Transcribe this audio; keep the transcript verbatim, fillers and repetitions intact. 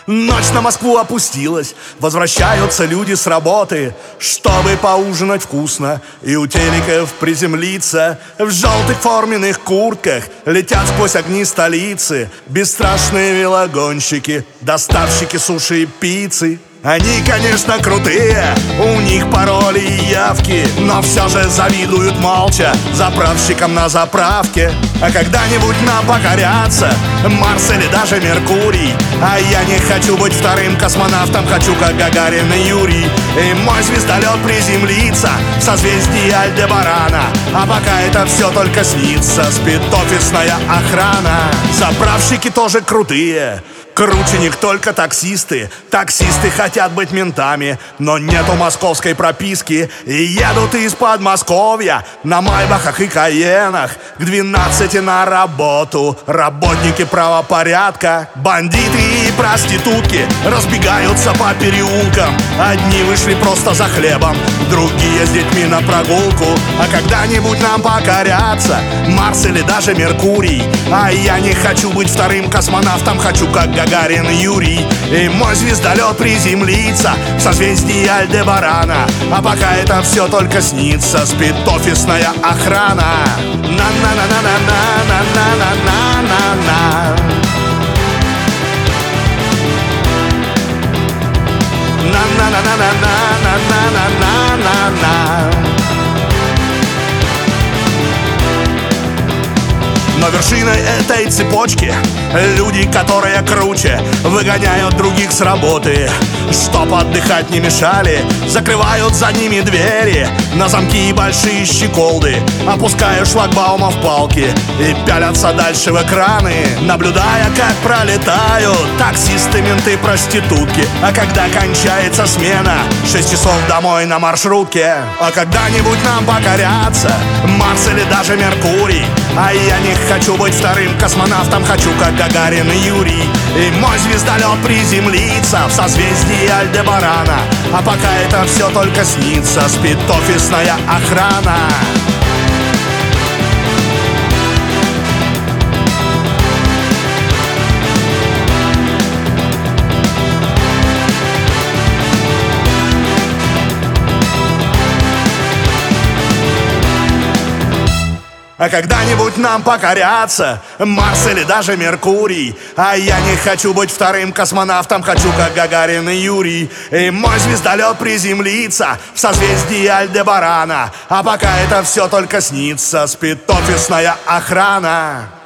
Ночь на Москву опустилась, возвращаются люди с работы, чтобы поужинать вкусно и у телеков приземлиться. В желтых форменных куртках летят сквозь огни столицы бесстрашные велогонщики, доставщики суши и пиццы. Они, конечно, крутые, у них пароли и явки, но все же завидуют молча заправщикам на заправке. А когда-нибудь нам покорятся Марс или даже Меркурий, а я не хочу быть вторым космонавтом, хочу как Гагарин и Юрий. И мой звездолет приземлится в созвездии Альдебарана, а пока это все только снится, спит офисная охрана. Заправщики тоже крутые, круче них только таксисты. Таксисты хотят быть ментами, но нету московской прописки, и едут из Подмосковья на Майбахах и Каенах к двенадцати на работу. Работники правопорядка, бандиты и проститутки разбегаются по переулкам. Одни вышли просто за хлебом, другие с детьми на прогулку. А когда-нибудь нам покорятся Марс или даже Меркурий, а я не хочу быть вторым космонавтом, хочу как Гагарин и Юрий. И мой звездолет приземлится в созвездии Альдебарана, а пока это все только снится, спит офисная охрана. На-на-на-на-на-на-на-на-на-на. На-на-на-на-на-на-на-на-на-на. Но вершиной этой цепочки люди, которые круче, выгоняют других с работы, чтоб отдыхать не мешали, закрывают за ними двери на замки и большие щеколды, опуская шлагбаумов палки и пялятся дальше в экраны, наблюдая, как пролетают таксисты, менты, проститутки. А когда кончается смена, шесть часов домой на маршрутке. А когда-нибудь нам покорятся Марс или даже Меркурий, а я не хочу быть вторым космонавтом, хочу как Гагарин и Юрий. И мой звездолет приземлится в созвездии Альдебарана, а пока это все только снится, спит офисная охрана. А когда-нибудь нам покорятся Марс или даже Меркурий, а я не хочу быть вторым космонавтом, хочу как Гагарин и Юрий. И мой звездолет приземлится в созвездии Альдебарана, а пока это все только снится, спит офисная охрана.